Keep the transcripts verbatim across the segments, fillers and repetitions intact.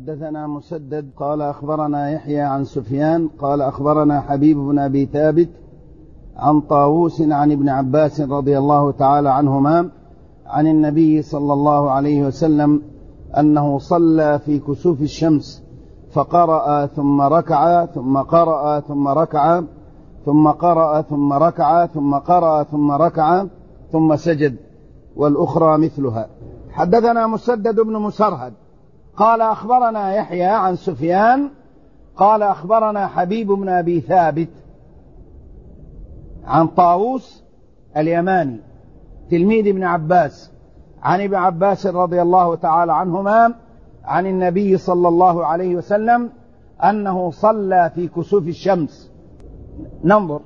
حدثنا مسدد قال أخبرنا يحيى عن سفيان قال أخبرنا حبيب بن أبي ثابت عن طاووس عن ابن عباس رضي الله تعالى عنهما عن النبي صلى الله عليه وسلم أنه صلى في كسوف الشمس فقرأ ثم ركع ثم قرأ ثم ركع ثم قرأ ثم ركع ثم قرأ ثم ركع ثم سجد والأخرى مثلها. حدثنا مسدد بن مسرهد قال أخبرنا يحيى عن سفيان قال أخبرنا حبيب بن أبي ثابت عن طاووس اليماني تلميذ ابن عباس عن ابن عباس رضي الله تعالى عنهما عن النبي صلى الله عليه وسلم أنه صلى في كسوف الشمس. ننظر.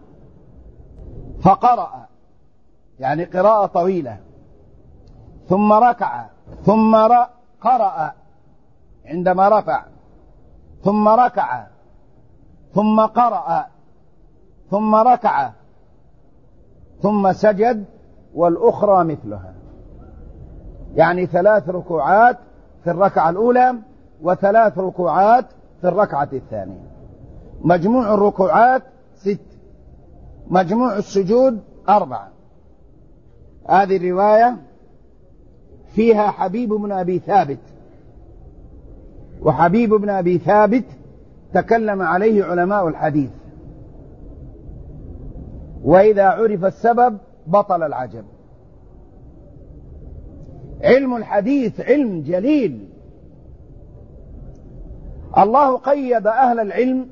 فقرأ يعني قراءة طويلة ثم ركع ثم قرأ عندما رفع ثم ركع ثم قرأ ثم ركع ثم سجد والأخرى مثلها، يعني ثلاث ركوعات في الركعة الأولى وثلاث ركوعات في الركعة الثانية. مجموع الركوعات ست، مجموع السجود أربعة. هذه الرواية فيها حبيب بن أبي ثابت، وحبيب بن أبي ثابت تكلم عليه علماء الحديث، وإذا عرف السبب بطل العجب. علم الحديث علم جليل، الله قيد أهل العلم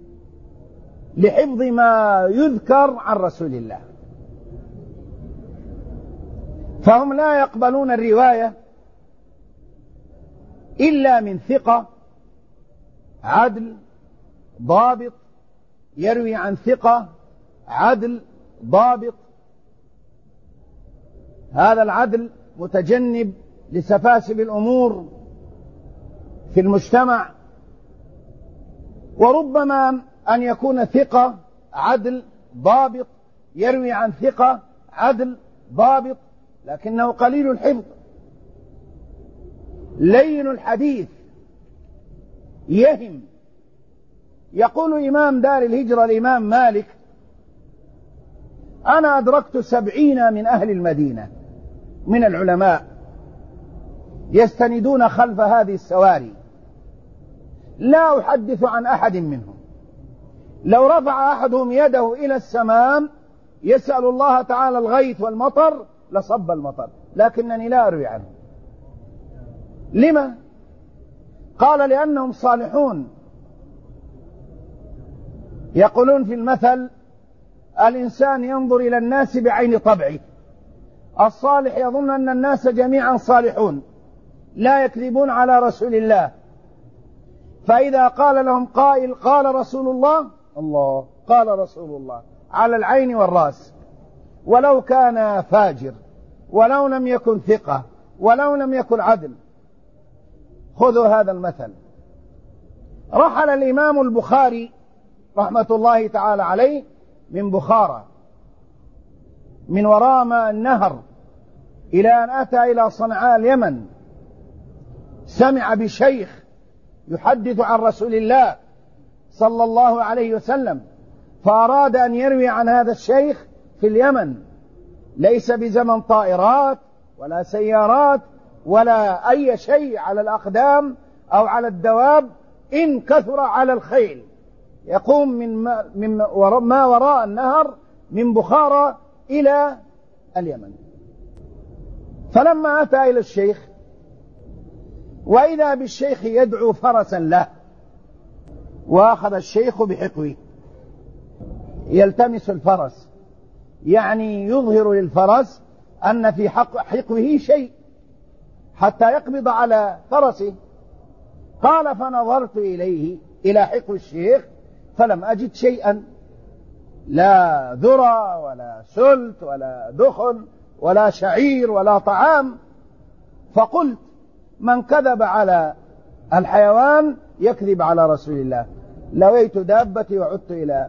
لحفظ ما يذكر عن رسول الله، فهم لا يقبلون الرواية إلا من ثقة عدل ضابط يروي عن ثقة عدل ضابط، هذا العدل متجنب لسفاسف الأمور في المجتمع. وربما أن يكون ثقة عدل ضابط يروي عن ثقة عدل ضابط لكنه قليل الحفظ لين الحديث يهم. يقول إمام دار الهجرة الإمام مالك: أنا أدركت سبعين من أهل المدينة من العلماء يستندون خلف هذه السواري، لا أحدث عن أحد منهم لو رفع أحدهم يده إلى السماء يسأل الله تعالى الغيث والمطر لصب المطر، لكنني لا أروي عنه. لما؟ قال: لأنهم صالحون. يقولون في المثل: الإنسان ينظر إلى الناس بعين طبعه، الصالح يظن أن الناس جميعا صالحون لا يكذبون على رسول الله، فإذا قال لهم قائل قال رسول الله، الله قال رسول الله على العين والرأس، ولو كان فاجر ولو لم يكن ثقة ولو لم يكن عدل. خذوا هذا المثل. رحل الإمام البخاري رحمة الله تعالى عليه من بخارى من وراء ماء النهر إلى أن أتى إلى صنعاء اليمن، سمع بشيخ يحدث عن رسول الله صلى الله عليه وسلم، فأراد أن يروي عن هذا الشيخ في اليمن، ليس بزمن طائرات ولا سيارات ولا أي شيء على الأقدام أو على الدواب، إن كثر على الخيل، يقوم من ما, من ما وراء النهر من بخارى إلى اليمن. فلما أتى إلى الشيخ وإذا بالشيخ يدعو فرسا له، وأخذ الشيخ بحقوه يلتمس الفرس، يعني يظهر للفرس أن في حق حقوه شيء حتى يقبض على فرسه. قال: فنظرت إليه إلى حقو الشيخ فلم أجد شيئا، لا ذرة ولا سلت ولا دخن ولا شعير ولا طعام. فقلت: من كذب على الحيوان يكذب على رسول الله. لويت دابتي وعدت إلى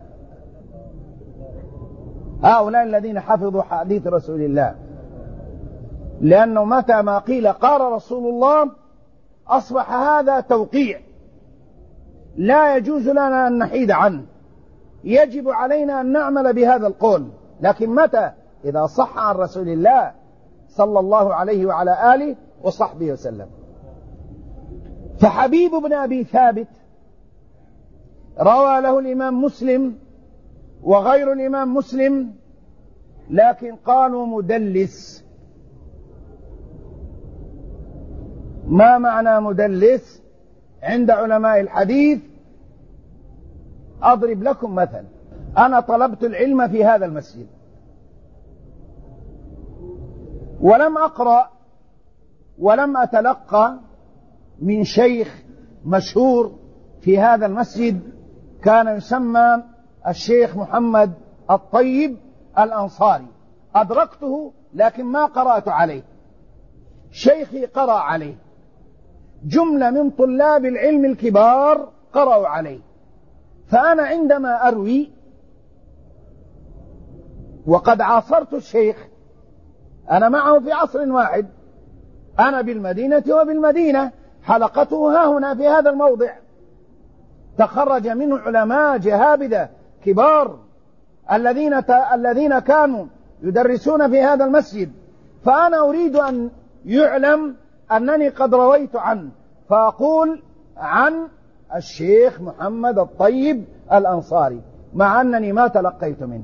هؤلاء الذين حفظوا حديث رسول الله، لأنه متى ما قيل قال رسول الله أصبح هذا توقيع لا يجوز لنا أن نحيد عنه، يجب علينا أن نعمل بهذا القول، لكن متى؟ إذا صح عن رسول الله صلى الله عليه وعلى آله وصحبه وسلم. فحبيب بن أبي ثابت روى له الإمام مسلم وغير الإمام مسلم، لكن قالوا مدلس. ما معنى مدلس عند علماء الحديث؟ أضرب لكم مثل. أنا طلبت العلم في هذا المسجد ولم أقرأ ولم أتلقى من شيخ مشهور في هذا المسجد كان يسمى الشيخ محمد الطيب الأنصاري. أدركته لكن ما قرأت عليه، شيخي قرأ عليه، جملة من طلاب العلم الكبار قرأوا عليه. فأنا عندما أروي وقد عاصرت الشيخ، أنا معه في عصر واحد، أنا بالمدينة وبالمدينة، حلقته ها هنا في هذا الموضع، تخرج منه علماء جهابذة كبار الذين الذين كانوا يدرسون في هذا المسجد. فأنا أريد أن يعلم أنني قد رويت عنه، فأقول عن الشيخ محمد الطيب الأنصاري مع أنني ما تلقيت منه.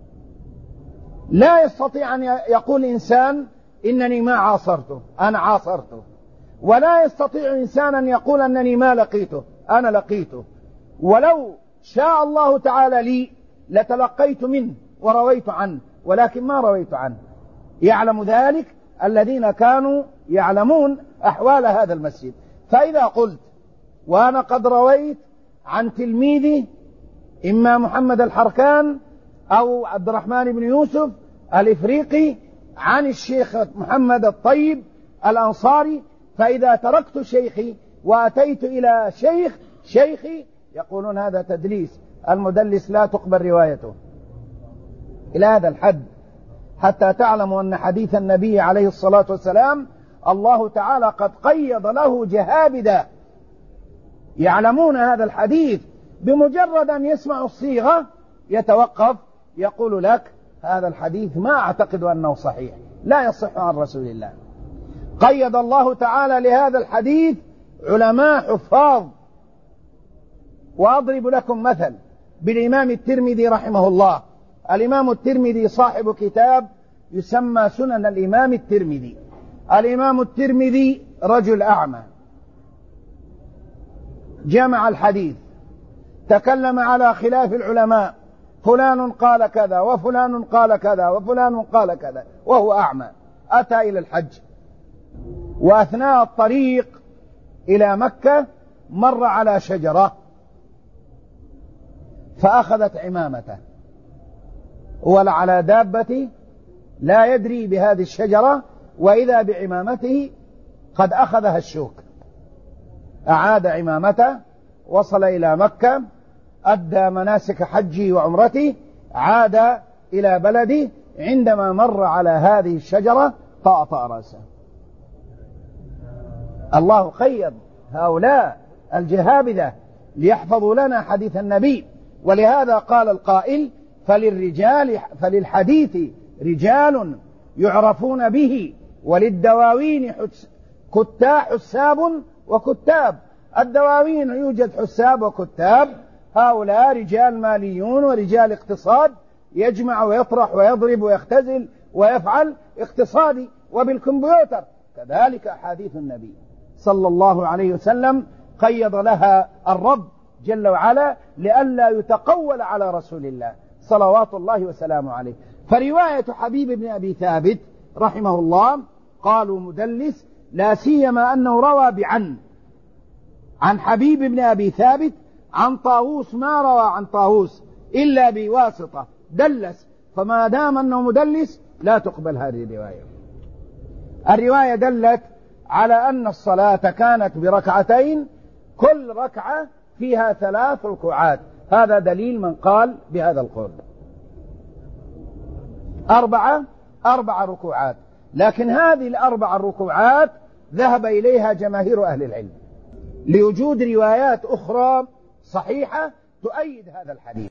لا يستطيع أن يقول إنسان إنني ما عاصرته، أنا عاصرته. ولا يستطيع إنسان أن يقول أنني ما لقيته، أنا لقيته. ولو شاء الله تعالى لي لتلقيت منه ورويت عنه، ولكن ما رويت عنه. يعلم ذلك الذين كانوا يعلمون أحوال هذا المسجد. فإذا قلت وأنا قد رويت عن تلميذي إما محمد الحركان أو عبد الرحمن بن يوسف الإفريقي عن الشيخ محمد الطيب الأنصاري، فإذا تركت شيخي وأتيت إلى شيخ شيخي يقولون هذا تدليس، المدلس لا تقبل روايته. إلى هذا الحد، حتى تعلموا أن حديث النبي عليه الصلاة والسلام الله تعالى قد قيض له جهابذة يعلمون هذا الحديث، بمجرد أن يسمعوا الصيغة يتوقف يقول لك هذا الحديث ما أعتقد أنه صحيح، لا يصح عن رسول الله. قيض الله تعالى لهذا الحديث علماء حفاظ. وأضرب لكم مثل بالإمام الترمذي رحمه الله. الإمام الترمذي صاحب كتاب يسمى سنن الإمام الترمذي. الإمام الترمذي رجل أعمى، جمع الحديث، تكلم على خلاف العلماء، فلان قال كذا وفلان قال كذا وفلان قال كذا، وهو أعمى. أتى إلى الحج، وأثناء الطريق إلى مكة مر على شجرة فأخذت عمامته، ولا على دابته لا يدري بهذه الشجرة، وإذا بعمامته قد أخذها الشوك. أعاد عمامته، وصل إلى مكة، أدى مناسك حجه وعمرته، عاد إلى بلده، عندما مر على هذه الشجرة طأطأ رأسه. الله قيض هؤلاء الجهابذة ليحفظوا لنا حديث النبي. ولهذا قال القائل فللرجال فللحديث رجال يعرفون به، وللدواوين كتاب حساب وكتاب. الدواوين يوجد حساب وكتاب، هؤلاء رجال ماليون ورجال اقتصاد، يجمع ويطرح ويضرب ويختزل ويفعل اقتصادي وبالكمبيوتر. كذلك أحاديث النبي صلى الله عليه وسلم قيض لها الرب جل وعلا لئلا يتقول على رسول الله صلوات الله وسلامه عليه. فرواية حبيب بن أبي ثابت رحمه الله قالوا مدلس، لا سيما أنه روى بعن عن حبيب بن أبي ثابت عن طاووس، ما روى عن طاووس إلا بواسطة، دلس. فما دام أنه مدلس لا تقبل هذه الرواية. الرواية دلت على أن الصلاة كانت بركعتين، كل ركعة فيها ثلاث ركوعات. هذا دليل من قال بهذا القول. أربعة أربع ركوعات، لكن هذه الأربع الركوعات ذهب إليها جماهير أهل العلم لوجود روايات أخرى صحيحة تؤيد هذا الحديث.